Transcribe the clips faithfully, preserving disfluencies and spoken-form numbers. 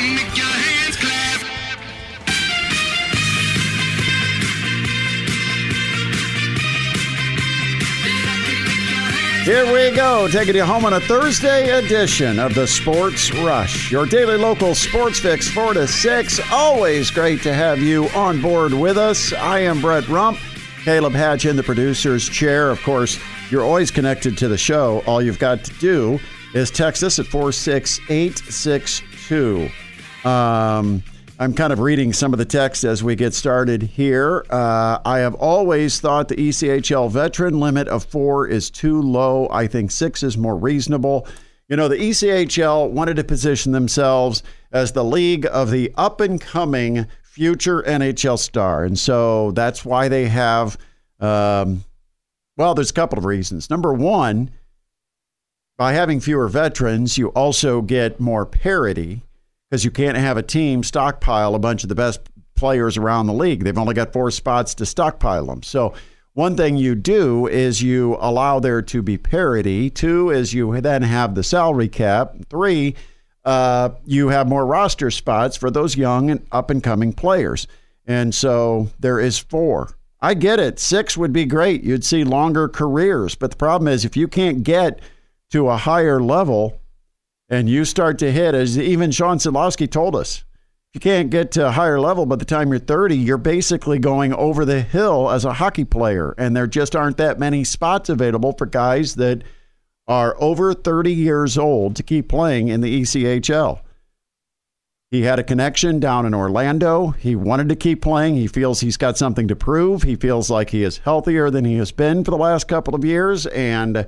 can make your hands clap. Here we go, taking you home on a Thursday edition of the Sports Rush, your daily local sports fix, four to six. Always great to have you on board with us. I am Brett Rump, Caleb Hatch in the producer's chair. Of course, you're always connected to the show. All you've got to do is text us at four six eight six two. Um, I'm kind of reading some of the text as we get started here. Uh, I have always thought the E C H L veteran limit of four is too low. I think six is more reasonable. You know, the E C H L wanted to position themselves as the league of the up-and-coming future N H L star. And so that's why they have, um, well, there's a couple of reasons. Number one, by having fewer veterans, you also get more parity, because you can't have a team stockpile a bunch of the best players around the league. They've only got four spots to stockpile them. So one thing you do is you allow there to be parity. Two is you then have the salary cap. Three, uh, you have more roster spots for those young and up-and-coming players. And so there is four. I get it. Six would be great. You'd see longer careers. But the problem is if you can't get to a higher level, and you start to hit, as even Sean Sadlowski told us, if you can't get to a higher level by the time you're thirty, you're basically going over the hill as a hockey player. And there just aren't that many spots available for guys that are over thirty years old to keep playing in the E C H L. He had a connection down in Orlando. He wanted to keep playing. He feels he's got something to prove. He feels like he is healthier than he has been for the last couple of years. And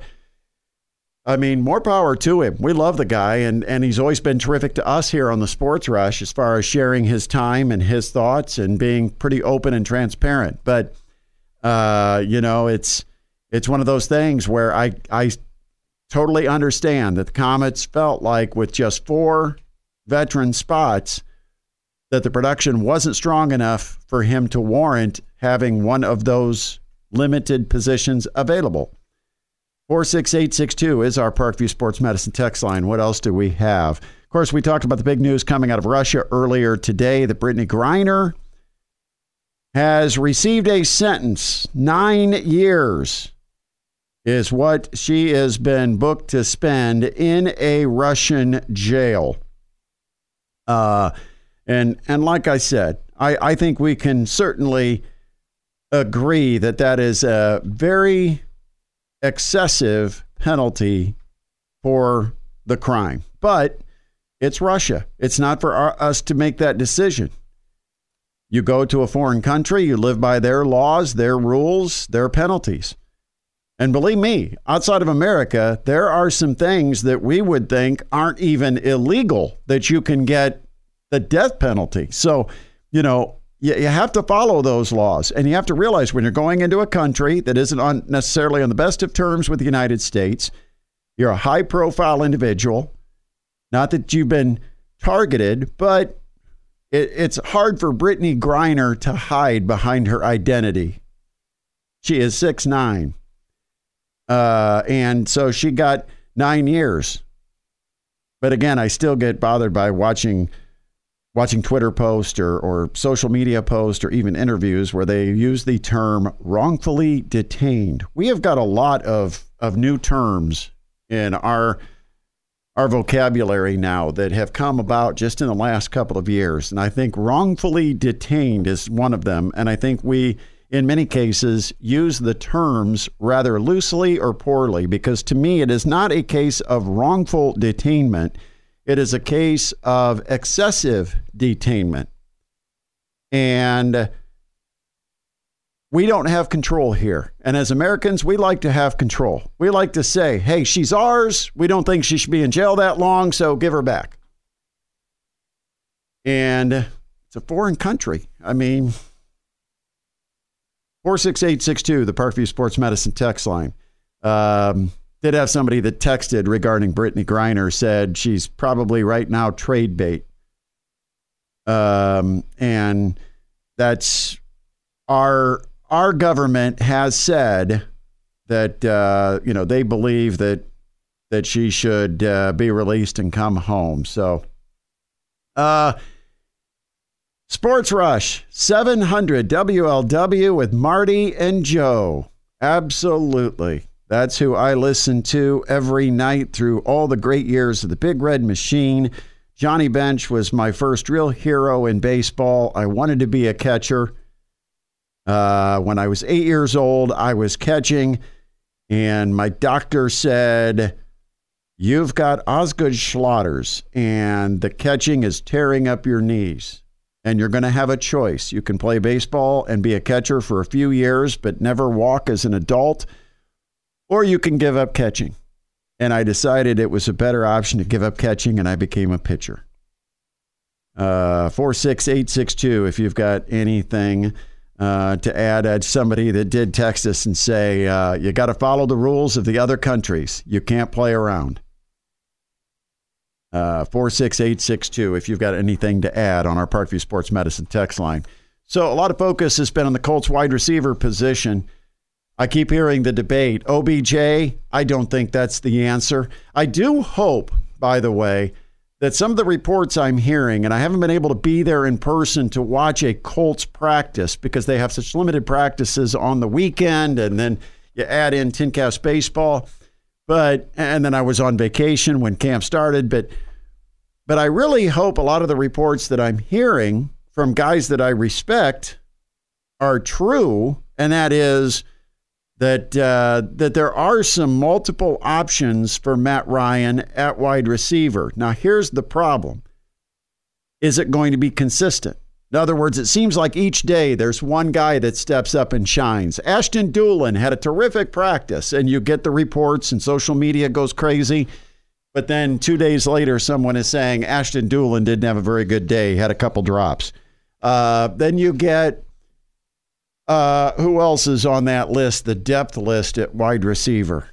I mean, more power to him. We love the guy, and, and he's always been terrific to us here on the Sports Rush as far as sharing his time and his thoughts and being pretty open and transparent. But, uh, you know, it's it's one of those things where I, I totally understand that the Comets felt like with just four veteran spots that the production wasn't strong enough for him to warrant having one of those limited positions available. four six eight six two is our Parkview Sports Medicine text line. What else do we have? Of course, we talked about the big news coming out of Russia earlier today that Brittany Griner has received a sentence. Nine years is what she has been booked to spend in a Russian jail. Uh, and and like I said, I, I think we can certainly agree that that is a very excessive penalty for the crime. But it's Russia. It's not for our, us to make that decision. You go to a foreign country, you live by their laws, their rules, their penalties. And believe me, outside of America, there are some things that we would think aren't even illegal that you can get the death penalty. So, you know, you, you have to follow those laws. And you have to realize when you're going into a country that isn't on necessarily on the best of terms with the United States, you're a high-profile individual. Not that you've been targeted, but it, it's hard for Brittany Griner to hide behind her identity. She is six nine. Uh, and so she got nine years. But again, I still get bothered by watching watching Twitter posts or, or social media posts or even interviews where they use the term wrongfully detained. We have got a lot of, of new terms in our our vocabulary now that have come about just in the last couple of years. And I think wrongfully detained is one of them. And I think we, in many cases, use the terms rather loosely or poorly, because to me, it is not a case of wrongful detainment. It is a case of excessive detainment. And we don't have control here. And as Americans, we like to have control. We like to say, hey, she's ours. We don't think she should be in jail that long, so give her back. And it's a foreign country. I mean, four six eight six two, the Parkview Sports Medicine text line. Um, did have somebody that texted regarding Brittany Griner, said she's probably right now trade bait. Um, and that's our our government has said that uh, you know, they believe that that she should uh, be released and come home. So Uh, Sports Rush, seven hundred W L W with Marty and Joe. Absolutely. That's who I listen to every night through all the great years of the Big Red Machine. Johnny Bench was my first real hero in baseball. I wanted to be a catcher. Uh, when I was eight years old, I was catching, and my doctor said, "You've got Osgood Schlatter's, and the catching is tearing up your knees, and you're going to have a choice. You can play baseball and be a catcher for a few years, but never walk as an adult, or you can give up catching." And I decided it was a better option to give up catching, and I became a pitcher. Uh, four six eight six two, if you've got anything uh, to add. I had somebody that did text us and say, uh, you got to follow the rules of the other countries. You can't play around. Uh, four six eight six two, if you've got anything to add on our Parkview Sports Medicine text line. So a lot of focus has been on the Colts wide receiver position. I keep hearing the debate. O B J, I don't think that's the answer. I do hope, by the way, that some of the reports I'm hearing, and I haven't been able to be there in person to watch a Colts practice because they have such limited practices on the weekend, and then you add in TinCast baseball. But, and then I was on vacation when camp started, but, but I really hope a lot of the reports that I'm hearing from guys that I respect are true, and that is that uh, that there are some multiple options for Matt Ryan at wide receiver. Now, here's the problem. Is it going to be consistent? In other words, it seems like each day there's one guy that steps up and shines. Ashton Dulin had a terrific practice, and you get the reports and social media goes crazy. But then two days later, someone is saying Ashton Dulin didn't have a very good day. He had a couple drops. Uh, then you get Uh, who else is on that list, the depth list at wide receiver?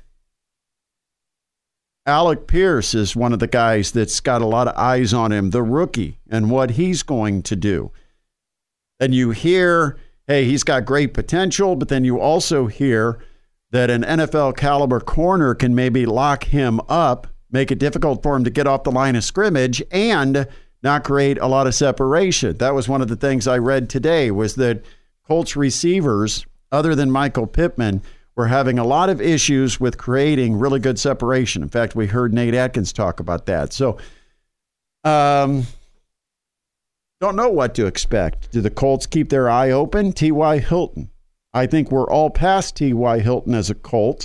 Alec Pierce is one of the guys that's got a lot of eyes on him, the rookie, and what he's going to do. And you hear, hey, he's got great potential, but then you also hear that an N F L caliber corner can maybe lock him up, make it difficult for him to get off the line of scrimmage, and not create a lot of separation. That was one of the things I read today, was that Colts receivers, other than Michael Pittman, were having a lot of issues with creating really good separation. In fact, we heard Nate Atkins talk about that. So, um, don't know what to expect. Do the Colts keep their eye open? T Y. Hilton. I think we're all past T Y. Hilton as a Colt.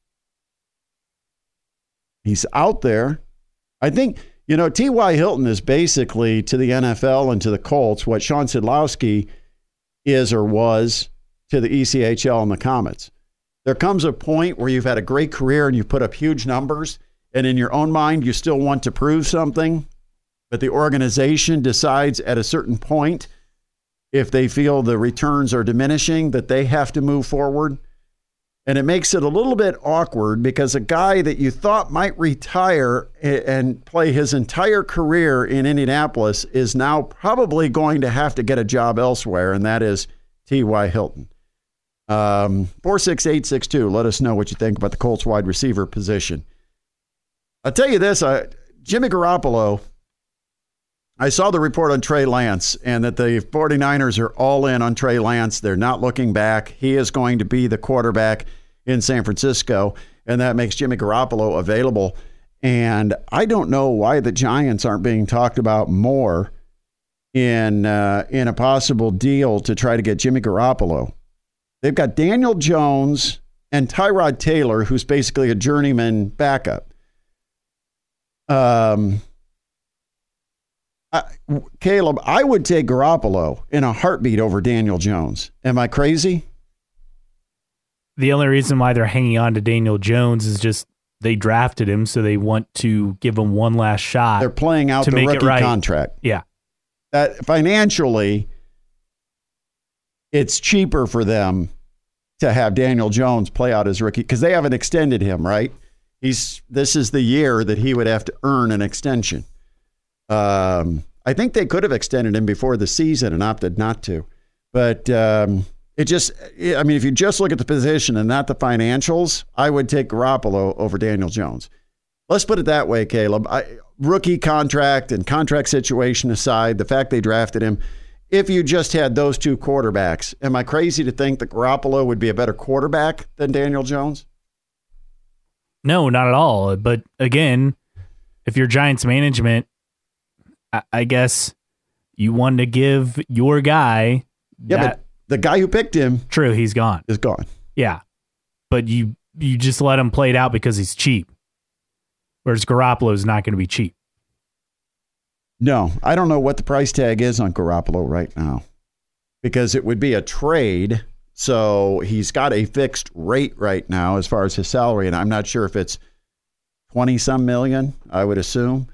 He's out there. I think, you know, T Y. Hilton is basically to the N F L and to the Colts what Sean Sidlowski is or was to the E C H L and the Comets. There comes a point where you've had a great career and you've put up huge numbers, and in your own mind you still want to prove something, but the organization decides at a certain point, if they feel the returns are diminishing, that they have to move forward. And it makes it a little bit awkward because a guy that you thought might retire and play his entire career in Indianapolis is now probably going to have to get a job elsewhere, and that is T Y. Hilton. Um, four six eight six two, let us know what you think about the Colts wide receiver position. I'll tell you this, uh, Jimmy Garoppolo, I saw the report on Trey Lance and that the 49ers are all in on Trey Lance. They're not looking back. He is going to be the quarterback in San Francisco, and that makes Jimmy Garoppolo available. And I don't know why the Giants aren't being talked about more in uh, in a possible deal to try to get Jimmy Garoppolo. They've got Daniel Jones and Tyrod Taylor, who's basically a journeyman backup. Um. I, Caleb, I would take Garoppolo in a heartbeat over Daniel Jones. Am I crazy? The only reason why they're hanging on to Daniel Jones is just they drafted him, so they want to give him one last shot. They're playing out to the make rookie it right. contract. Yeah. That financially, it's cheaper for them to have Daniel Jones play out his rookie because they haven't extended him, right? He's this is the year that he would have to earn an extension. Um, I think they could have extended him before the season and opted not to. But um, it just, I mean, if you just look at the position and not the financials, I would take Garoppolo over Daniel Jones. let's put it that way, Caleb. I, rookie contract and contract situation aside, the fact they drafted him, if you just had those two quarterbacks, am I crazy to think that Garoppolo would be a better quarterback than Daniel Jones? No, not at all. But again, if you're Giants management, I, I guess you wanted to give your guy. Yeah, that, but the guy who picked him, true, he's gone. Is gone. Yeah, but you you just let him play it out because he's cheap. Whereas Garoppolo is not going to be cheap. No, I don't know what the price tag is on Garoppolo right now, because it would be a trade. So he's got a fixed rate right now as far as his salary, and I'm not sure if it's twenty some million, I would assume.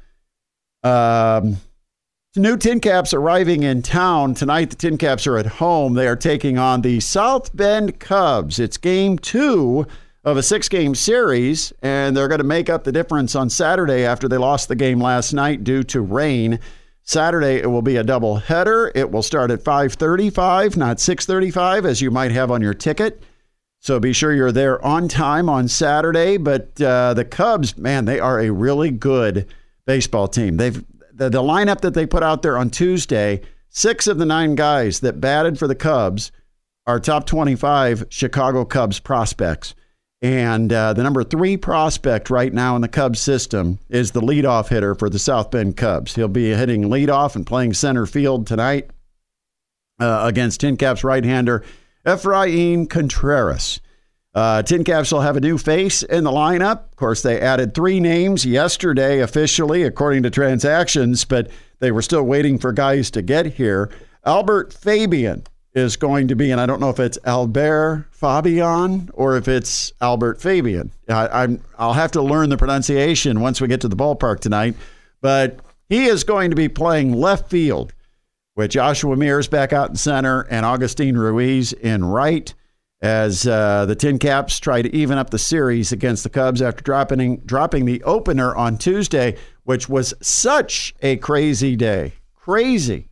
Um, the new Tin Caps arriving in town tonight. The Tin Caps are at home. They are taking on the South Bend Cubs. It's game two of a six-game series, and they're going to make up the difference on Saturday after they lost the game last night due to rain. Saturday, it will be a doubleheader. It will start at five thirty-five, not six thirty-five, as you might have on your ticket. So be sure you're there on time on Saturday. But uh, the Cubs, man, they are a really good baseball team. They've the, the lineup that they put out there on Tuesday, six of the nine guys that batted for the Cubs are top twenty-five Chicago Cubs prospects. And uh, the number three prospect right now in the Cubs system is the leadoff hitter for the South Bend Cubs. He'll be hitting leadoff and playing center field tonight uh, against Tin Caps right-hander Efrain Contreras. Uh, Tin Caps will have a new face in the lineup. Of course, they added three names yesterday officially, according to transactions, but they were still waiting for guys to get here. Albert Fabian is going to be, and I don't know if it's Albert Fabian or if it's Albert Fabian. I, I'm, I'll have to learn the pronunciation once we get to the ballpark tonight. But he is going to be playing left field with Joshua Mears back out in center and Augustine Ruiz in right as uh, the Tin Caps try to even up the series against the Cubs after dropping, dropping the opener on Tuesday, which was such a crazy day. Crazy.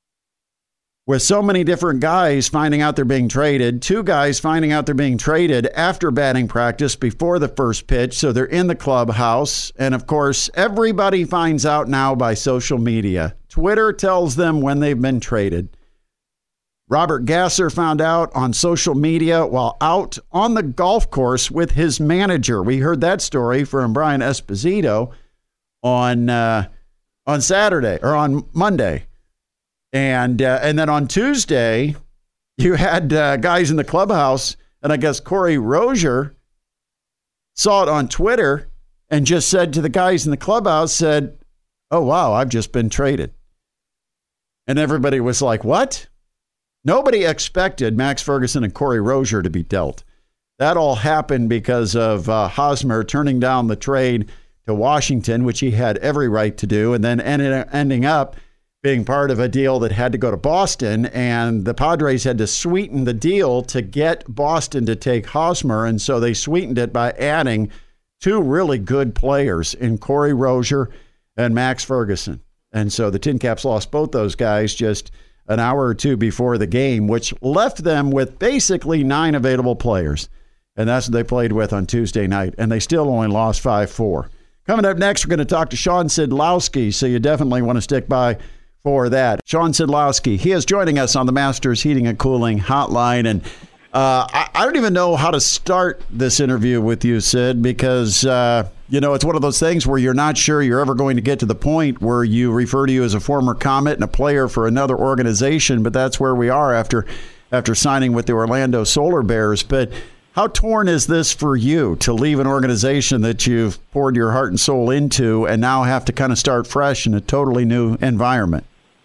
With so many different guys finding out they're being traded, two guys finding out they're being traded after batting practice before the first pitch, so they're in the clubhouse. And, of course, everybody finds out now by social media. Twitter tells them when they've been traded. Robert Gasser found out on social media while out on the golf course with his manager. We heard that story from Brian Esposito on, uh, on Saturday, or on Monday. And uh, and then on Tuesday, you had uh, guys in the clubhouse, and I guess Corey Rozier saw it on Twitter and just said to the guys in the clubhouse, said, "Oh, wow, I've just been traded." And everybody was like, what? Nobody expected Max Ferguson and Corey Rozier to be dealt. That all happened because of uh, Hosmer turning down the trade to Washington, which he had every right to do, and then ended, ending up being part of a deal that had to go to Boston, and the Padres had to sweeten the deal to get Boston to take Hosmer, and so they sweetened it by adding two really good players in Corey Rozier and Max Ferguson. And so the Tin Caps lost both those guys just an hour or two before the game, which left them with basically nine available players, and that's what they played with on Tuesday night, and they still only lost five four. Coming up next, we're going to talk to Sean Sidlowski, so you definitely want to stick by for that. Sean Sidlowski, he is joining us on the Masters Heating and Cooling Hotline. And uh, I, I don't even know how to start this interview with you, Sid, because, uh, you know, it's one of those things where you're not sure you're ever going to get to the point where you refer to you as a former Comet and a player for another organization, but that's where we are after after signing with the Orlando Solar Bears. But how torn is this for you to leave an organization that you've poured your heart and soul into and now have to kind of start fresh in a totally new environment?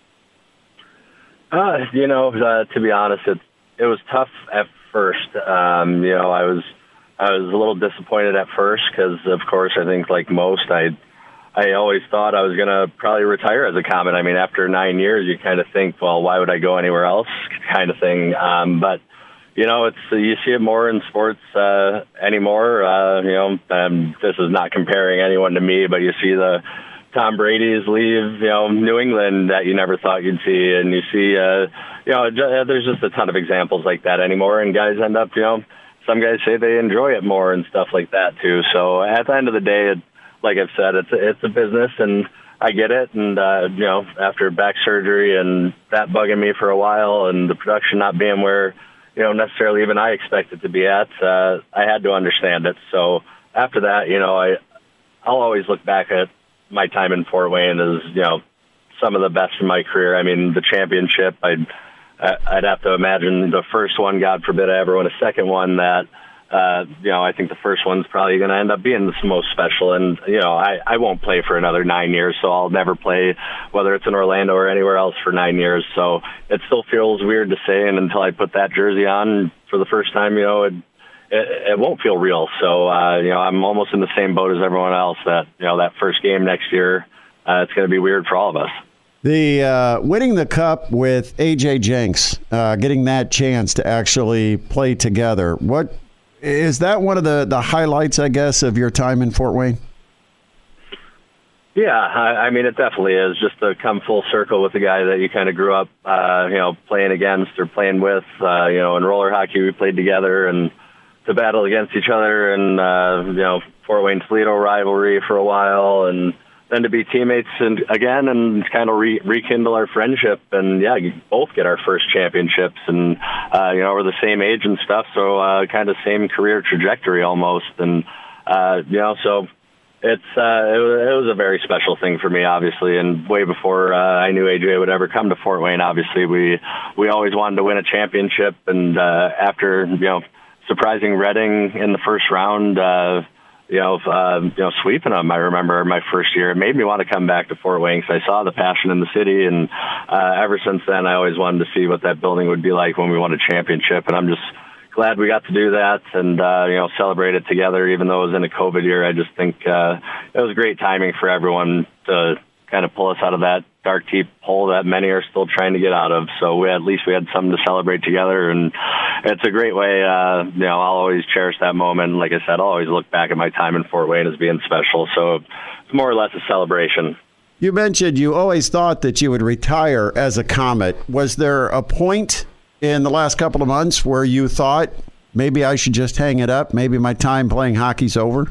Uh, you know, uh, to be honest, it it was tough at first. Um, you know, I was I was a little disappointed at first because, of course, I think like most, I I always thought I was going to probably retire as a Comet. I mean, after nine years, you kind of think, well, why would I go anywhere else, kind of thing. Um, but you know, it's you see it more in sports uh, anymore. Uh, you know, um, this is not comparing anyone to me, but you see the Tom Brady's leave, you know, New England that you never thought you'd see. And you see, uh, you know, there's just a ton of examples like that anymore. And guys end up, you know, some guys say they enjoy it more and stuff like that too. So at the end of the day, it, like I've said, it's a, it's a business, and I get it. And, uh, you know, after back surgery and that bugging me for a while and the production not being where, you know, necessarily even I expect it to be at, uh, I had to understand it. So after that, you know, I, I'll always look back at my time in Fort Wayne as, you know, some of the best in my career. I mean, the championship, I'd, I'd have to imagine the first one, God forbid I ever win a second one, that, Uh, you know, I think the first one's probably going to end up being the most special. And, you know, I, I won't play for another nine years, so I'll never play, whether it's in Orlando or anywhere else, for nine years. So it still feels weird to say, and until I put that jersey on for the first time, you know, it, it, it won't feel real. So, uh, you know, I'm almost in the same boat as everyone else that, you know, that first game next year, uh, it's going to be weird for all of us. The uh, winning the cup with A J Jenks, uh, getting that chance to actually play together, what is that one of the, the highlights, I guess, of your time in Fort Wayne? Yeah, I, I mean, it definitely is, just to come full circle with the guy that you kind of grew up, uh, you know, playing against or playing with. Uh, you know, in roller hockey, we played together, and to battle against each other, and uh, you know, Fort Wayne-Toledo rivalry for a while, and then to be teammates and again and kind of re- rekindle our friendship, and yeah, both get our first championships, and uh, you know, we're the same age and stuff, so uh, kind of same career trajectory almost, and uh, you know, so it's uh, it, was, it was a very special thing for me, obviously, and way before uh, I knew A J would ever come to Fort Wayne. Obviously, we we always wanted to win a championship, and uh, after you know, surprising Reading in the first round. Uh, You know, uh, you know, sweeping them. I remember my first year. It made me want to come back to Fort Wayne because I saw the passion in the city, and uh, ever since then, I always wanted to see what that building would be like when we won a championship. And I'm just glad we got to do that and uh, you know, celebrate it together. Even though it was in a COVID year, I just think uh, it was great timing for everyone to kind of pull us out of that dark deep hole that many are still trying to get out of. So we, at least we had something to celebrate together, and it's a great way. Uh, you know, I'll always cherish that moment. Like I said, I'll always look back at my time in Fort Wayne as being special. So it's more or less a celebration. You mentioned you always thought that you would retire as a Comet. Was there a point in the last couple of months where you thought maybe I should just hang it up? Maybe my time playing hockey's over?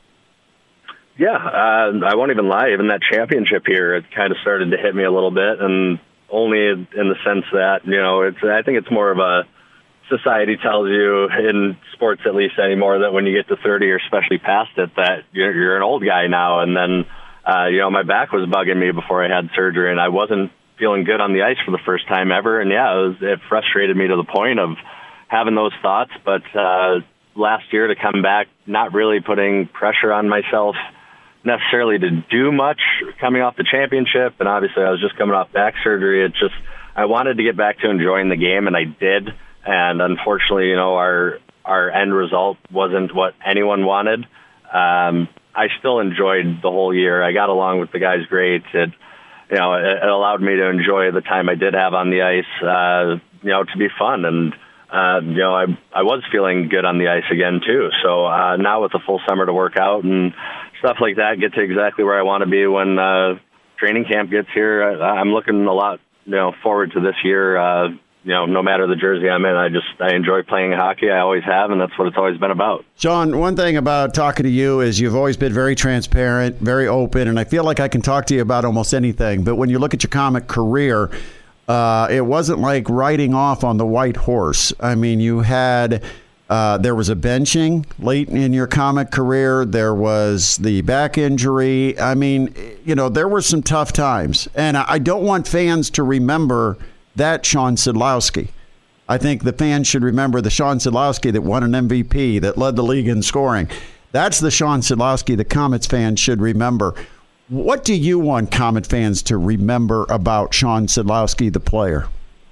Yeah, uh, I won't even lie. Even that championship here, it kind of started to hit me a little bit, and only in the sense that, you know, it's. I think it's more of a society tells you in sports, at least anymore, that when you get to thirty or especially past it, that you're, you're an old guy now. And then, uh, you know, my back was bugging me before I had surgery, and I wasn't feeling good on the ice for the first time ever. And yeah, it, was, it frustrated me to the point of having those thoughts. But uh, last year to come back, not really putting pressure on myself necessarily to do much coming off the championship, and obviously I was just coming off back surgery. It just, I wanted to get back to enjoying the game, and I did. And unfortunately, you know, our our end result wasn't what anyone wanted. Um, I still enjoyed the whole year. I got along with the guys great. It, you know, it, it allowed me to enjoy the time I did have on the ice, uh, you know, to be fun. And, uh, you know, I I was feeling good on the ice again, too. So uh, now with the full summer to work out and stuff like that, get to exactly where I want to be when uh, training camp gets here. I, I'm looking a lot, you know, forward to this year. Uh, you know, no matter the jersey I'm in, I just I enjoy playing hockey. I always have, and that's what it's always been about. Sean, one thing about talking to you is you've always been very transparent, very open, and I feel like I can talk to you about almost anything. But when you look at your Comet career, uh, it wasn't like riding off on the white horse. I mean, you had. Uh, there was a benching late in your Comet career. There was the back injury. I mean, you know, there were some tough times. And I don't want fans to remember that Sean Sidlowski. I think the fans should remember the Sean Sidlowski that won an M V P, that led the league in scoring. That's the Sean Sidlowski the Comets fans should remember. What do you want Comet fans to remember about Sean Sidlowski, the player?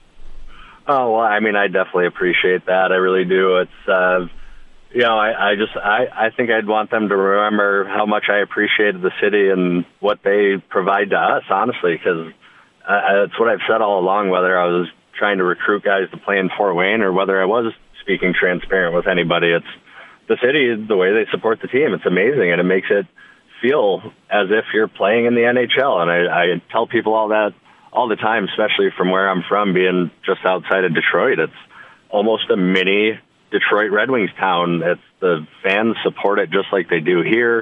Oh, well, I mean, I definitely appreciate that. I really do. It's, uh, you know, I, I just, I, I think I'd want them to remember how much I appreciated the city and what they provide to us, honestly, because uh, it's what I've said all along, whether I was trying to recruit guys to play in Fort Wayne or whether I was speaking transparent with anybody. It's the city, the way they support the team. It's amazing, and it makes it feel as if you're playing in the N H L. And I, I tell people all that all the time, especially from where I'm from, being just outside of Detroit. It's almost a mini Detroit Red Wings town. It's the fans support it just like they do here.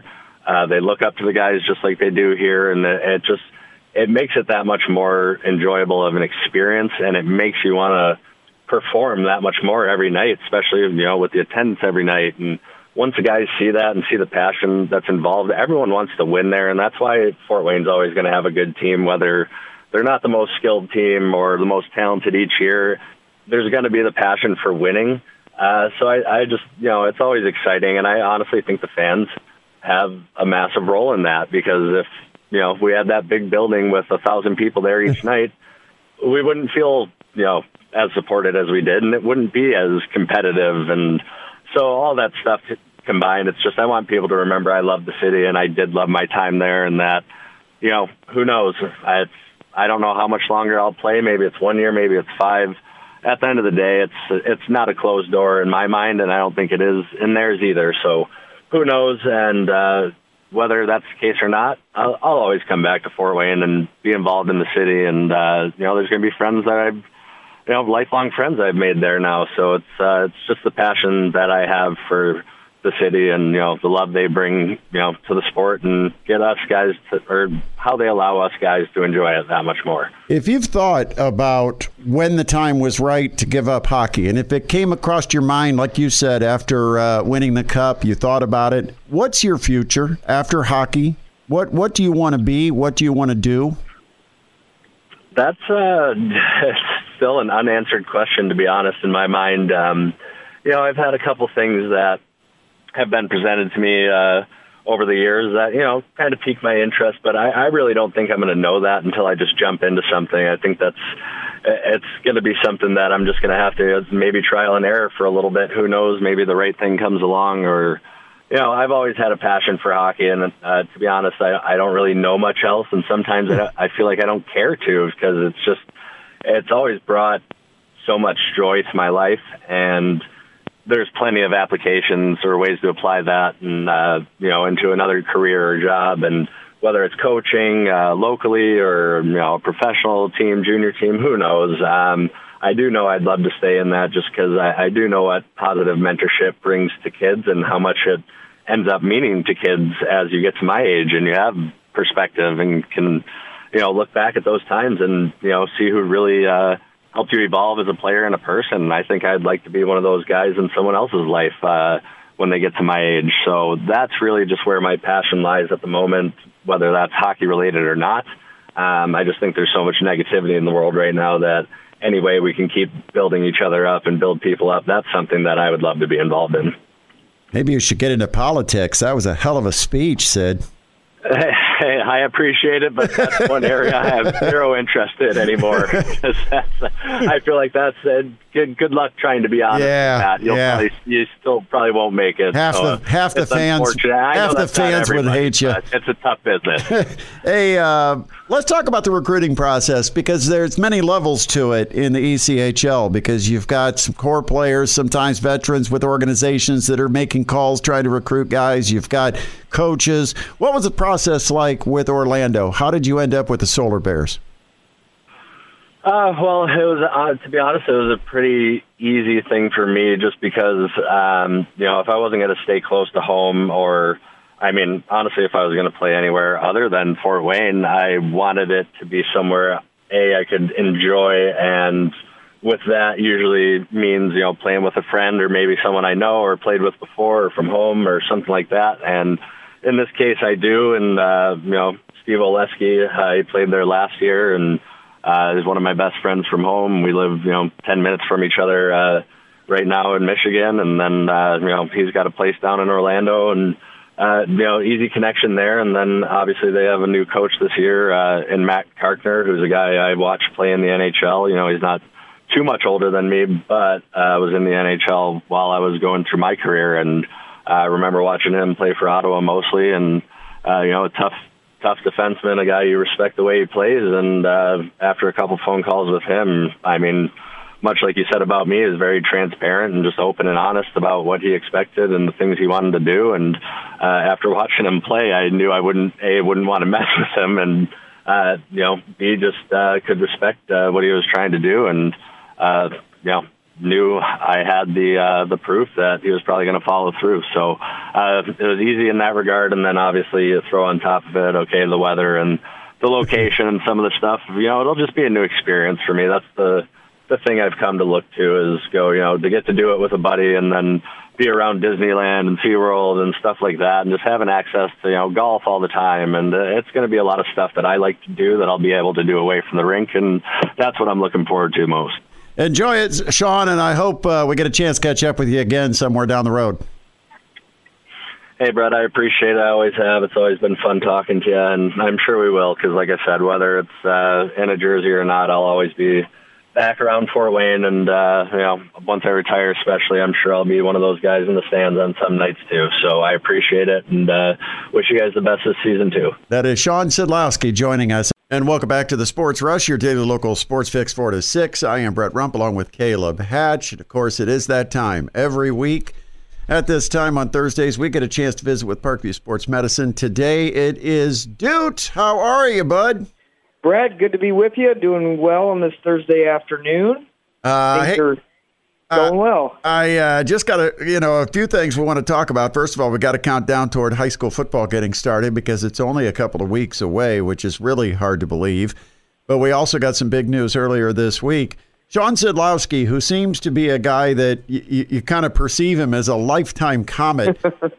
Uh, they look up to the guys just like they do here, and it, it just it makes it that much more enjoyable of an experience, and it makes you want to perform that much more every night, especially, you know, with the attendance every night. And once the guys see that and see the passion that's involved, everyone wants to win there, and that's why Fort Wayne's always going to have a good team, whether they're not the most skilled team or the most talented each year. There's going to be the passion for winning. Uh, so I, I just, you know, it's always exciting, and I honestly think the fans have a massive role in that, because if, you know, if we had that big building with a thousand people there each night, we wouldn't feel, you know, as supported as we did, and it wouldn't be as competitive. And so all that stuff combined, it's just I want people to remember I love the city, and I did love my time there, and that, you know, who knows? I, I don't know how much longer I'll play. Maybe it's one year, maybe it's five. At the end of the day, it's it's not a closed door in my mind, and I don't think it is in theirs either. So who knows? And uh, whether that's the case or not, I'll, I'll always come back to Fort Wayne and be involved in the city. And, uh, you know, there's going to be friends that I've, you know, lifelong friends I've made there now. So it's uh, it's just the passion that I have for the city, and, you know, the love they bring, you know, to the sport, and get us guys to, or how they allow us guys to enjoy it that much more. If you've thought about when the time was right to give up hockey, and if it came across your mind, like you said, after uh, winning the cup, you thought about it, what's your future after hockey? What what do you want to be? What do you want to do? That's uh, still an unanswered question, to be honest, in my mind. Um, you know, I've had a couple things that have been presented to me uh, over the years that, you know, kind of piqued my interest, but I, I really don't think I'm going to know that until I just jump into something. I think that's, it's going to be something that I'm just going to have to maybe trial and error for a little bit. Who knows? Maybe the right thing comes along, or, you know, I've always had a passion for hockey, and uh, to be honest, I, I don't really know much else, and sometimes I, I feel like I don't care to, because it's just, it's always brought so much joy to my life, and there's plenty of applications or ways to apply that, and uh, you know, into another career or job, and whether it's coaching uh, locally or, you know, a professional team, junior team, who knows? Um, I do know I'd love to stay in that, just because I, I do know what positive mentorship brings to kids, and how much it ends up meaning to kids as you get to my age and you have perspective and can, you know, look back at those times and, you know, see who really uh, helped you evolve as a player and a person. And I think I'd like to be one of those guys in someone else's life uh, when they get to my age. So that's really just where my passion lies at the moment, whether that's hockey related or not. Um, I just think there's so much negativity in the world right now that any way we can keep building each other up and build people up, that's something that I would love to be involved in. Maybe you should get into politics. That was a hell of a speech, Sid. Hey, I appreciate it, but that's one area I have zero interest in anymore. That's, I feel like that's uh, good. Good luck trying to be honest. Yeah, with that. You'll yeah. probably, you still probably won't make it. Half so the half the fans, half the fans would hate you. It's a tough business. Hey, uh, let's talk about the recruiting process, because there's many levels to it in the E C H L. Because you've got some core players, sometimes veterans with organizations that are making calls, trying to recruit guys. You've got coaches. What was the process like with Orlando? How did you end up with the Solar Bears? Uh, well, it was, uh, to be honest, it was a pretty easy thing for me, just because, um, you know, if I wasn't going to stay close to home, or, I mean, honestly, if I was going to play anywhere other than Fort Wayne, I wanted it to be somewhere, A, I could enjoy, and with that usually means, you know, playing with a friend or maybe someone I know or played with before or from home or something like that. And in this case, I do. And, uh, you know, Steve Oleski, uh, he played there last year, and uh, he's one of my best friends from home. We live, you know, ten minutes from each other uh, right now in Michigan. And then, uh, you know, he's got a place down in Orlando, and, uh, you know, easy connection there. And then obviously they have a new coach this year uh, in Matt Karkner, who's a guy I watched play in the N H L. You know, he's not too much older than me, but uh, was in the N H L while I was going through my career. And I uh, remember watching him play for Ottawa mostly, and, uh, you know, a tough, tough defenseman, a guy you respect the way he plays. And uh, after a couple phone calls with him, I mean, much like you said about me, is very transparent and just open and honest about what he expected and the things he wanted to do. And uh, after watching him play, I knew I wouldn't, A, wouldn't want to mess with him, and, uh, you know, B, just uh, could respect uh, what he was trying to do. And, uh, you know, knew I had the uh, the proof that he was probably going to follow through. So uh, it was easy in that regard. And then obviously you throw on top of it, okay, the weather and the location and some of the stuff. You know, it'll just be a new experience for me. That's the the thing I've come to look to is go, you know, to get to do it with a buddy and then be around Disneyland and SeaWorld and stuff like that, and just having access to, you know, golf all the time. And uh, it's going to be a lot of stuff that I like to do that I'll be able to do away from the rink, and that's what I'm looking forward to most. Enjoy it, Sean, and I hope uh, we get a chance to catch up with you again somewhere down the road. Hey, Brett, I appreciate it. I always have. It's always been fun talking to you, and I'm sure we will because, like I said, whether it's uh, in a jersey or not, I'll always be back around Fort Wayne, and uh, you know, once I retire especially, I'm sure I'll be one of those guys in the stands on some nights too. So I appreciate it, and uh, wish you guys the best this season too. That is Sean Sidlowski joining us. And welcome back to the Sports Rush, your daily local sports fix four to six. I am Brett Rump along with Caleb Hatch. And of course, it is that time every week. At this time on Thursdays, we get a chance to visit with Parkview Sports Medicine. Today it is Dute. How are you, bud? Brett, good to be with you. Doing well on this Thursday afternoon. Uh, Things hey, are going uh, well. I uh, just got a, you know, a few things we want to talk about. First of all, we got to count down toward high school football getting started because it's only a couple of weeks away, which is really hard to believe. But we also got some big news earlier this week. Sean Sidlowski, who seems to be a guy that y- y- you kind of perceive him as a lifetime Comet,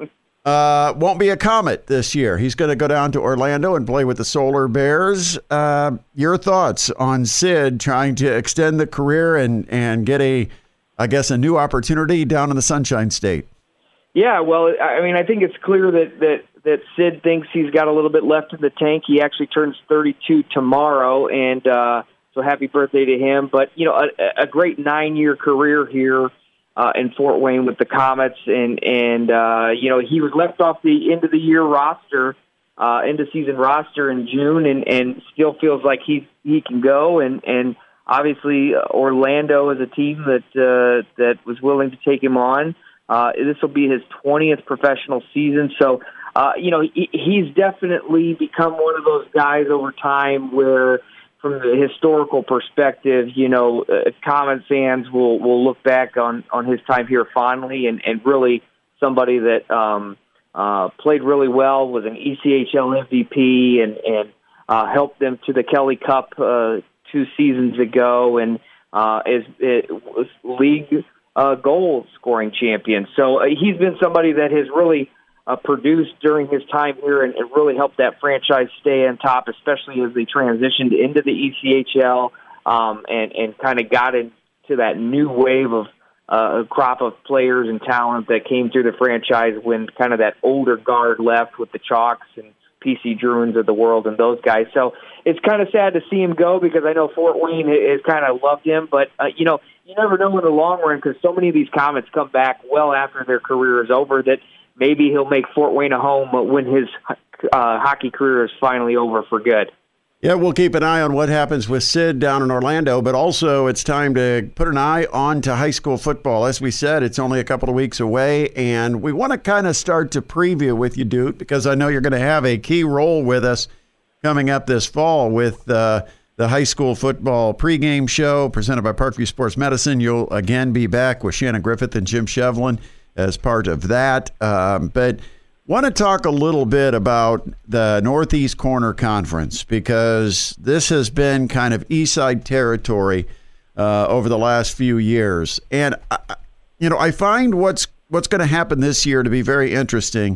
uh, won't be a Comet this year. He's going to go down to Orlando and play with the Solar Bears. Uh, your thoughts on Sid trying to extend the career and, and get a, I guess, a new opportunity down in the Sunshine State? Yeah, well, I mean, I think it's clear that, that, that Sid thinks he's got a little bit left in the tank. He actually turns thirty-two tomorrow, and uh, so happy birthday to him. But, you know, a, a great nine-year career here uh, in Fort Wayne with the Comets. And, and uh, you know, he was left off the end-of-the-year roster, uh, end-of-season roster in June, and, and still feels like he he can go. And, and obviously, Orlando is a team that uh, that was willing to take him on. Uh, this will be his twentieth professional season. So, uh, you know, he, he's definitely become one of those guys over time where, from the historical perspective, you know, uh, Comet fans will, will look back on, on his time here fondly, and, and really somebody that um, uh, played really well, was an E C H L M V P, and, and uh, helped them to the Kelly Cup uh, two seasons ago, and uh, is it was league uh, goal scoring champion. So uh, he's been somebody that has really uh, produced during his time here, and, and really helped that franchise stay on top, especially as they transitioned into the E C H L um, and, and kind of got into that new wave of uh, a crop of players and talent that came through the franchise when kind of that older guard left with the Chalks and P C Druins of the world and those guys. So it's kind of sad to see him go, because I know Fort Wayne has kind of loved him, but uh, you know, you never know in the long run, because so many of these Comets come back well after their career is over, that maybe he'll make Fort Wayne a home when his uh, hockey career is finally over for good. Yeah, we'll keep an eye on what happens with Sid down in Orlando, but also it's time to put an eye on to high school football. As we said, it's only a couple of weeks away, and we want to kind of start to preview with you, Dude, because I know you're going to have a key role with us coming up this fall with uh, the high school football pregame show presented by Parkview Sports Medicine. You'll again be back with Shannon Griffith and Jim Shevlin as part of that. Um, but want to talk a little bit about the Northeast Corner Conference, because this has been kind of Eastside territory uh, over the last few years. And, I, you know, I find what's what's going to happen this year to be very interesting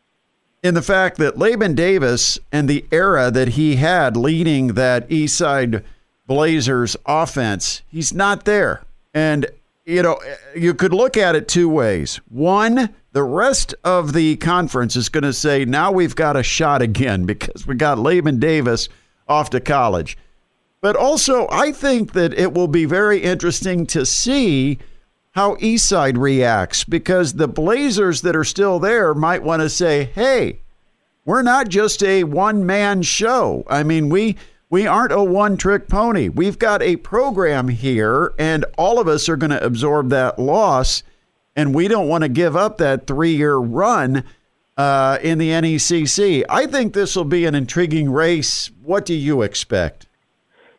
in the fact that Laban Davis and the era that he had leading that Eastside Blazers offense, he's not there. And, you know, you could look at it two ways. One, the rest of the conference is going to say, now we've got a shot again because we got Laban Davis off to college. But also, I think that it will be very interesting to see how Eastside reacts, because the Blazers that are still there might want to say, hey, we're not just a one-man show. I mean, we we aren't a one-trick pony. We've got a program here, and all of us are going to absorb that loss, and we don't want to give up that three-year run uh, in the N E C C. I think this will be an intriguing race. What do you expect?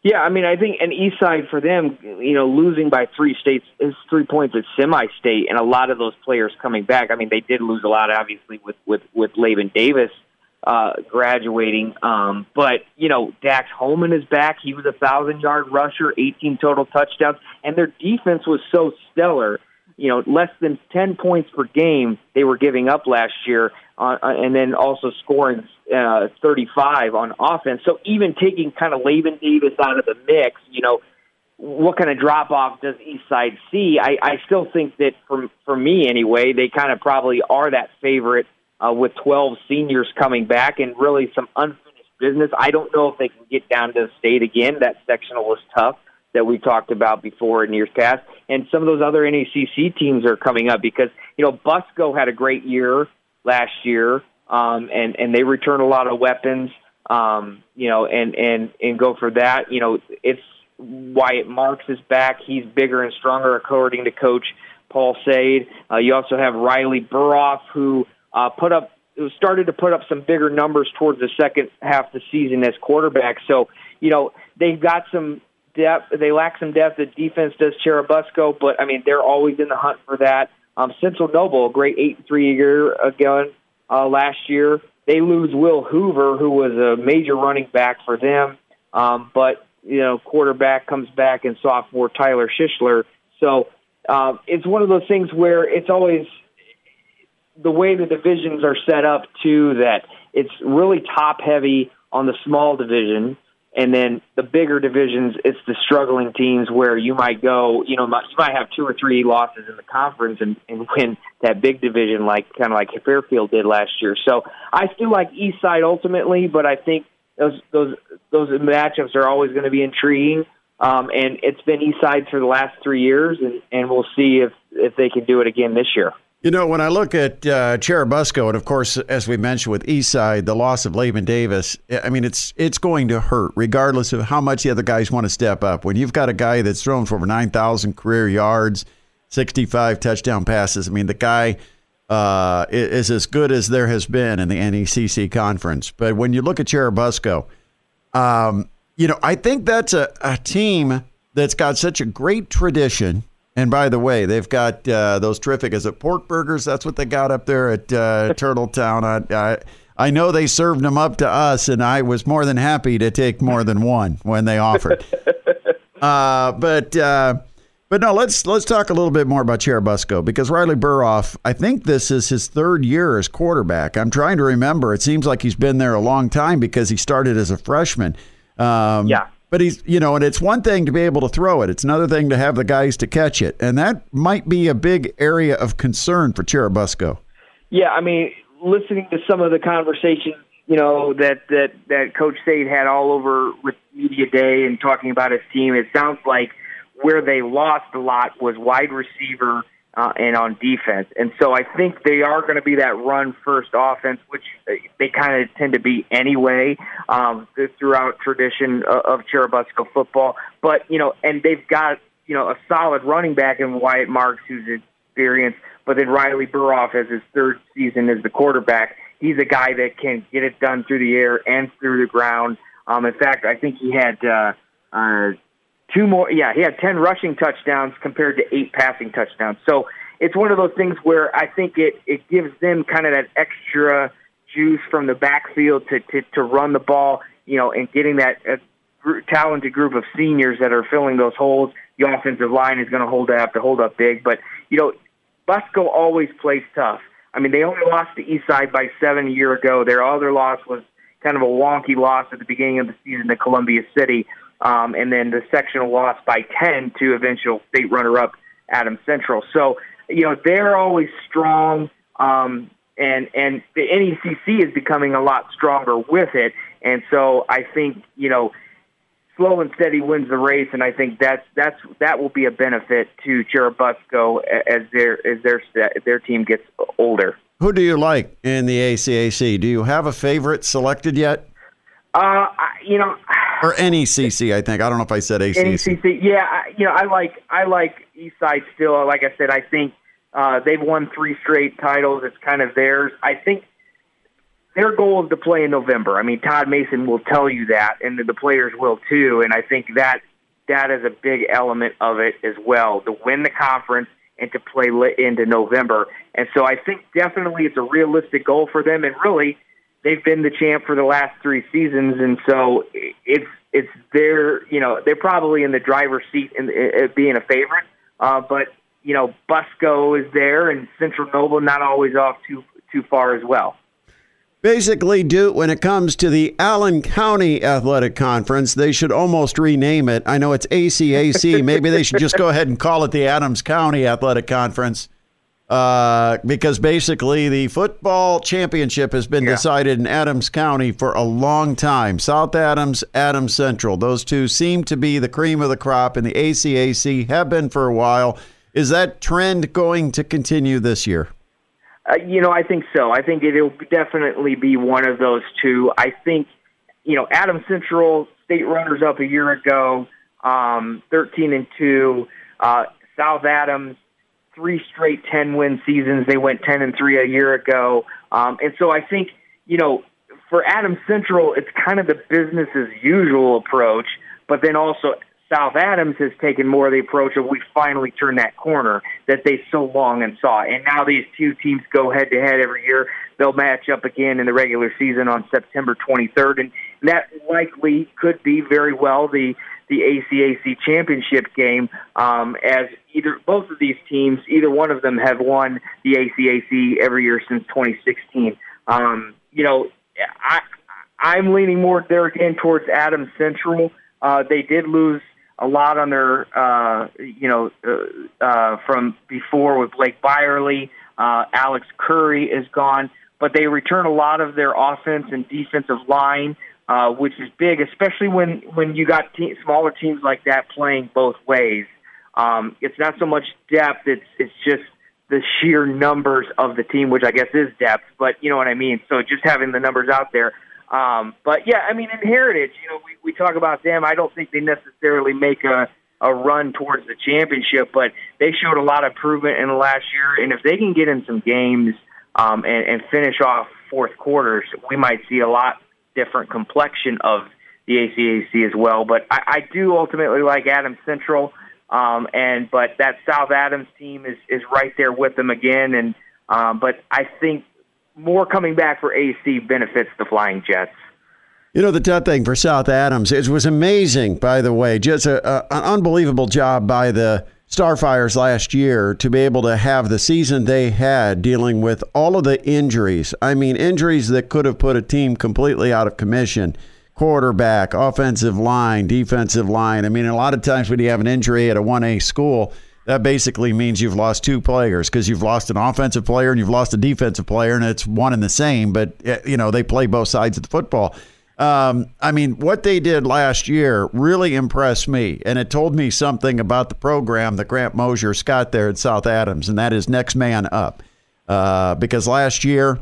Yeah, I mean, I think an East Side for them, you know, losing by three states is three points at semi-state, and a lot of those players coming back. I mean, they did lose a lot, obviously, with with with Laban Davis uh, graduating, um, but you know, Dax Holman is back. He was a thousand-yard rusher, eighteen total touchdowns, and their defense was so stellar. You know, less than ten points per game they were giving up last year, uh, and then also scoring uh, thirty-five on offense. So even taking kind of Laban Davis out of the mix, you know, what kind of drop-off does Eastside see? I, I still think that, for, for me anyway, they kind of probably are that favorite uh, with twelve seniors coming back and really some unfinished business. I don't know if they can get down to the state again. That sectional was tough that we talked about before in years past. And some of those other N A C C teams are coming up because, you know, Busco had a great year last year, um, and, and they return a lot of weapons, um, you know, and, and, and go for that. You know, it's Wyatt Marks is back. He's bigger and stronger, according to Coach Paul Sade. Uh, you also have Riley Burroff, who uh, put up, who started to put up some bigger numbers towards the second half of the season as quarterback. So, you know, they've got some depth. They lack some depth. The defense does Cherubusco, but I mean, they're always in the hunt for that. Um, Central Noble, a great eight and three year ago uh, last year. They lose Will Hoover, who was a major running back for them, um, but you know, quarterback comes back and sophomore Tyler Schischler. So uh, it's one of those things where it's always the way the divisions are set up too, that it's really top heavy on the small division. And then the bigger divisions, it's the struggling teams where you might go, you know, you might have two or three losses in the conference and, and win that big division like kind of like Fairfield did last year. So I still like East Side ultimately, but I think those those those matchups are always going to be intriguing. Um, and it's been East Side for the last three years, and, and we'll see if, if they can do it again this year. You know, when I look at uh, Cherubusco, and of course, as we mentioned with Eastside, the loss of Laban Davis, I mean, it's it's going to hurt regardless of how much the other guys want to step up. When you've got a guy that's thrown for over nine thousand career yards, sixty-five touchdown passes, I mean, the guy uh, is as good as there has been in the N E C C conference. But when you look at Cherubusco, um, you know, I think that's a, a team that's got such a great tradition. And by the way, they've got uh, those terrific, is it pork burgers? That's what they got up there at uh, Turtletown. I, I, I know they served them up to us, and I was more than happy to take more than one when they offered. uh, but uh, but no, let's let's talk a little bit more about Cherubusco, because Riley Burroff, I think this is his third year as quarterback. I'm trying to remember. It seems like he's been there a long time because he started as a freshman. Um, yeah. But he's, you know, and it's one thing to be able to throw it. It's another thing to have the guys to catch it. And that might be a big area of concern for Cherubusco. Yeah, I mean, listening to some of the conversations, you know, that, that, that Coach Sade had all over with Media Day and talking about his team, it sounds like where they lost a lot was wide receiver uh, and on defense. And so I think they are going to be that run-first offense, which they kind of tend to be anyway um, throughout tradition of Cherubusco football. But, you know, and they've got, you know, a solid running back in Wyatt Marks, who's experienced, but then Riley Burroff as his third season as the quarterback. He's a guy that can get it done through the air and through the ground. Um, in fact, I think he had uh, uh, two more. Yeah, he had ten rushing touchdowns compared to eight passing touchdowns. So it's one of those things where I think it, it gives them kind of that extra juice from the backfield to, to, to run the ball, you know, and getting that uh, gr- talented group of seniors that are filling those holes. The offensive line is going to hold have to hold up big. But, you know, Busco always plays tough. I mean, they only lost to Eastside by seven a year ago. Their other loss was kind of a wonky loss at the beginning of the season to Columbia City. Um, and then the sectional loss by ten to eventual state runner-up Adams Central. So, you know, they're always strong, um, and and the N E C C is becoming a lot stronger with it. And so I think, you know, slow and steady wins the race, and I think that's that's that will be a benefit to Cherubusco as their as their their team gets older. Who do you like in the A C A C? Do you have a favorite selected yet? Uh, I, you know, or N E C C, I think. I don't know if I said A C A C. N E C C, yeah. I, you know, I like I like Eastside still. Like I said, I think uh, they've won three straight titles. It's kind of theirs. I think their goal is to play in November. I mean, Todd Mason will tell you that, and the players will too. And I think that that is a big element of it as well, to win the conference and to play into November. And so I think definitely it's a realistic goal for them. And really, they've been the champ for the last three seasons, and so it's it's their, you know, they're probably in the driver's seat in, in being a favorite. Uh, but you know, Busco is there, and Central Noble not always off too too far as well. Basically, Duke, when it comes to the Allen County Athletic Conference, they should almost rename it. I know it's A C A C. Maybe they should just go ahead and call it the Adams County Athletic Conference, uh, because basically the football championship has been yeah. decided in Adams County for a long time. South Adams, Adams Central. Those two seem to be the cream of the crop, and the A C A C have been for a while. Is that trend going to continue this year? Uh, you know, I think so. I think it'll definitely be one of those two. I think, you know, Adams Central, state runners-up a year ago, um, thirteen and two. Uh, South Adams, three straight ten-win seasons. They went ten and three a year ago. Um, and so I think, you know, for Adams Central, it's kind of the business-as-usual approach, but then also South Adams has taken more of the approach of we finally turned that corner that they so long and saw. And now these two teams go head-to-head every year. They'll match up again in the regular season on September twenty-third, and that likely could be very well the the A C A C championship game, um, as either both of these teams, either one of them have won the A C A C every year since twenty sixteen. Um, you know, I, I'm leaning more there again towards Adams Central. Uh, they did lose a lot on their, uh, you know, uh, uh, from before with Blake Byerly. Uh, Alex Curry is gone, but they return a lot of their offense and defensive line, uh, which is big, especially when, when you got te- smaller teams like that playing both ways. Um, it's not so much depth, it's it's just the sheer numbers of the team, which I guess is depth, but you know what I mean? So just having the numbers out there. Um, but, yeah, I mean, in Heritage, you know, we, we talk about them. I don't think they necessarily make a, a run towards the championship, but they showed a lot of improvement in the last year. And if they can get in some games um, and, and finish off fourth quarters, we might see a lot different complexion of the A C A C as well. But I, I do ultimately like Adams Central, um, and but that South Adams team is, is right there with them again. And um, but I think more coming back for A C benefits the Flying Jets. You know, the tough thing for South Adams, it was amazing, by the way, just a, a, an unbelievable job by the Starfires last year to be able to have the season they had dealing with all of the injuries. I mean, injuries that could have put a team completely out of commission. Quarterback, offensive line, defensive line. I mean, a lot of times when you have an injury at a one A school, that basically means you've lost two players because you've lost an offensive player and you've lost a defensive player, and it's one and the same, but, you know, they play both sides of the football. Um, I mean, what they did last year really impressed me, and it told me something about the program that Grant Mosier's got there at South Adams, and that is next man up. Uh, because last year,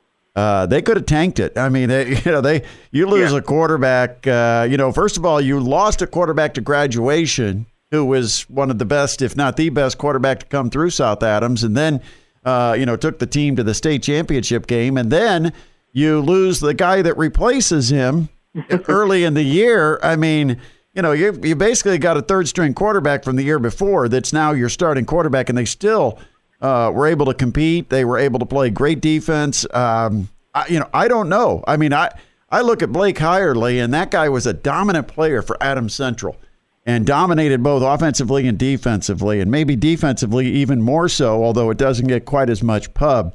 uh, they could have tanked it. I mean, they, you know, they you lose yeah. a quarterback. Uh, you know, first of all, you lost a quarterback to graduation who was one of the best, if not the best, quarterback to come through South Adams, and then, uh, you know, took the team to the state championship game, and then you lose the guy that replaces him early in the year. I mean, you know, you you basically got a third-string quarterback from the year before that's now your starting quarterback, and they still uh, were able to compete. They were able to play great defense. Um, I, you know, I don't know. I mean, I, I look at Blake Hirely, and that guy was a dominant player for Adams Central, and dominated both offensively and defensively, and maybe defensively even more so, although it doesn't get quite as much pub.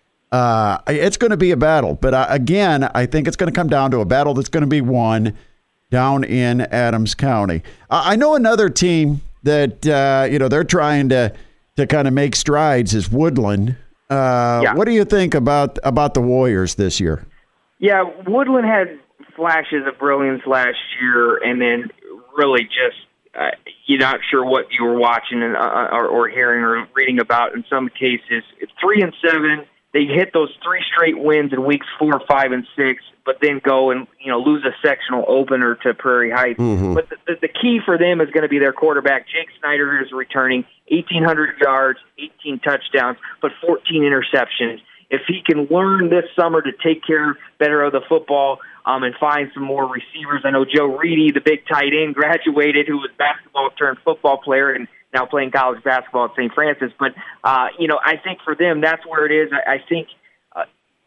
Uh, it's going to be a battle. But uh, again, I think it's going to come down to a battle that's going to be won down in Adams County. Uh, I know another team that, uh, you know, they're trying to, to kind of make strides is Woodland. Uh, yeah. What do you think about, about the Warriors this year? Yeah, Woodland had flashes of brilliance last year, and then really just Uh, you're not sure what you were watching and, uh, or, or hearing or reading about in some cases. It's three and seven. They hit those three straight wins in weeks four, five, and six, but then go and you know lose a sectional opener to Prairie Heights. Mm-hmm. But the, the, the key for them is going to be their quarterback. Jake Snyder is returning eighteen hundred yards, eighteen touchdowns, but fourteen interceptions. if he can learn this summer to take care better of the football um, and find some more receivers. I know Joe Reedy, the big tight end, graduated, who was basketball turned football player and now playing college basketball at Saint Francis. But, uh, you know, I think for them, that's where it is. I, I think uh,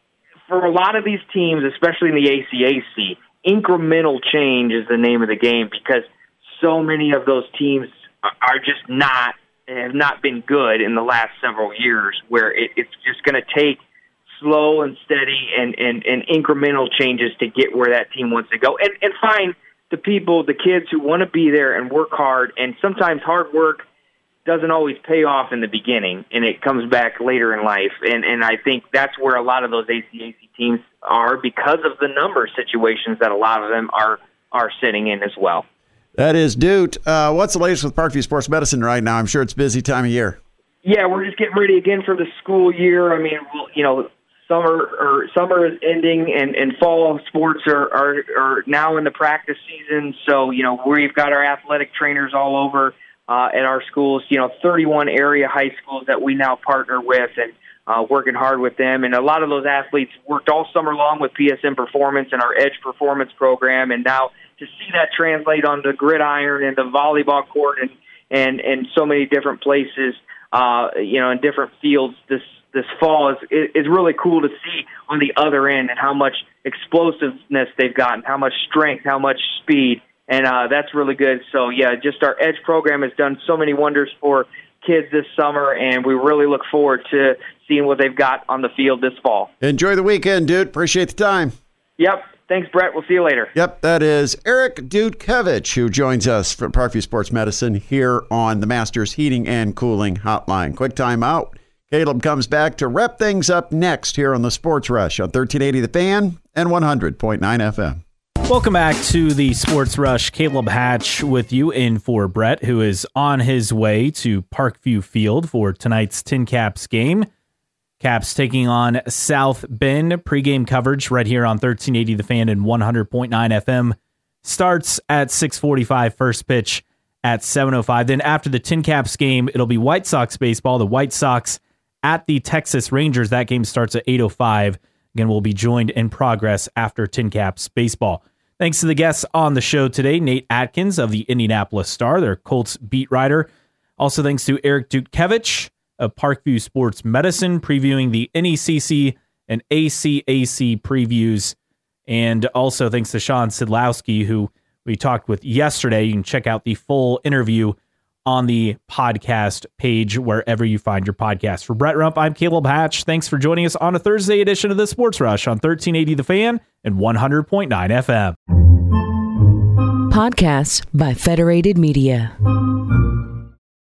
for a lot of these teams, especially in the A C A C, incremental change is the name of the game, because so many of those teams are just not, have not been good in the last several years, where it, it's just going to take slow and steady and, and, and incremental changes to get where that team wants to go. And, and find the people, the kids who want to be there and work hard. And sometimes hard work doesn't always pay off in the beginning, and it comes back later in life. And, and I think that's where a lot of those A C A C teams are, because of the number situations that a lot of them are, are sitting in as well. That is Dute. Uh, what's the latest with Parkview Sports Medicine right now? I'm sure it's a busy time of year. Yeah, we're just getting ready again for the school year. I mean, we'll, you know, summer or summer is ending, and, and fall sports are, are are now in the practice season. So, you know, we've got our athletic trainers all over uh, at our schools. You know, thirty-one area high schools that we now partner with, and uh, working hard with them. And a lot of those athletes worked all summer long with P S M Performance and our Edge Performance program, and now to see that translate on the gridiron and the volleyball court and and and so many different places, uh, you know, in different fields this this fall is is really cool to see on the other end, and how much explosiveness they've gotten, how much strength, how much speed, and uh, that's really good. So yeah, just our Edge program has done so many wonders for kids this summer, and we really look forward to seeing what they've got on the field this fall. Enjoy the weekend, dude. Appreciate the time. Yep. Thanks, Brett. We'll see you later. Yep, that is Eric Dudkevich, who joins us from Parkview Sports Medicine here on the Masters Heating and Cooling Hotline. Quick time out. Caleb comes back to wrap things up next here on the Sports Rush on thirteen eighty The Fan and one hundred point nine F M. Welcome back to the Sports Rush. Caleb Hatch with you in for Brett, who is on his way to Parkview Field for tonight's Tin Caps game. Caps taking on South Bend. Pregame coverage right here on thirteen eighty The Fan and one hundred point nine F M starts at six forty-five. First pitch at seven oh five. Then after the Tin Caps game, it'll be White Sox baseball. The White Sox at the Texas Rangers. That game starts at eight oh five. Again, we'll be joined in progress after Tin Caps baseball. Thanks to the guests on the show today, Nate Atkins of the Indianapolis Star, their Colts beat writer. Also thanks to Eric Dudkevich of Parkview Sports Medicine, previewing the N E C C and A C A C previews. And also thanks to Sean Sidlowski, who we talked with yesterday. You can check out the full interview on the podcast page wherever you find your podcast. For Brett Rump, I'm Caleb Hatch. Thanks for joining us on a Thursday edition of the Sports Rush on thirteen eighty The Fan and one hundred point nine F M. Podcasts by Federated Media.